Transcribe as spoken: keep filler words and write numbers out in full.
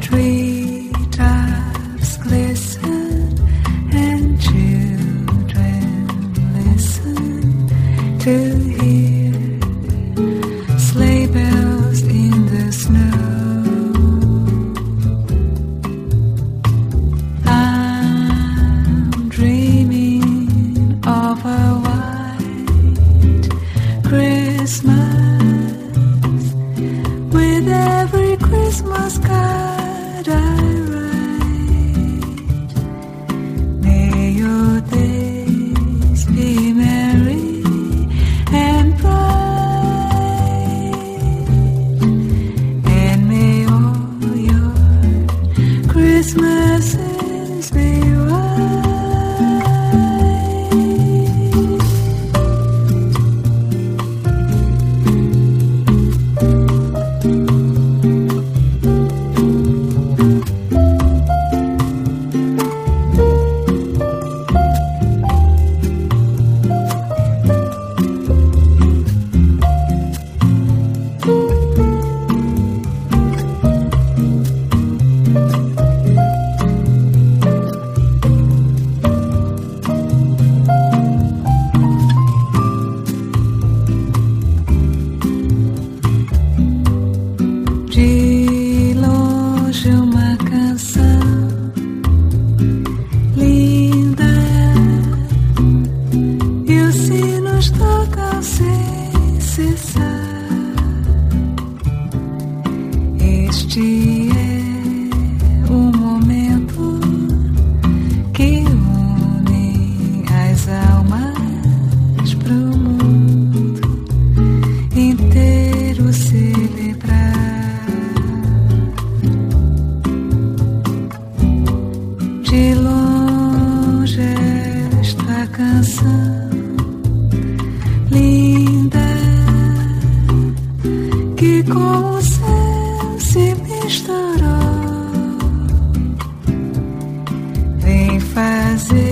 treetops glisten and children listen to hear sleigh bells in the snow. I'm dreaming of a white Christmas with every Christmas card I write. May your days be merry and bright, and may all your Christmases be white. De longe uma canção linda e os sinos tocam sem cessar. Este é o momento que une as almas pro mundo inteiro celebrar. De longe esta canção linda que com o céu se misturou vem fazer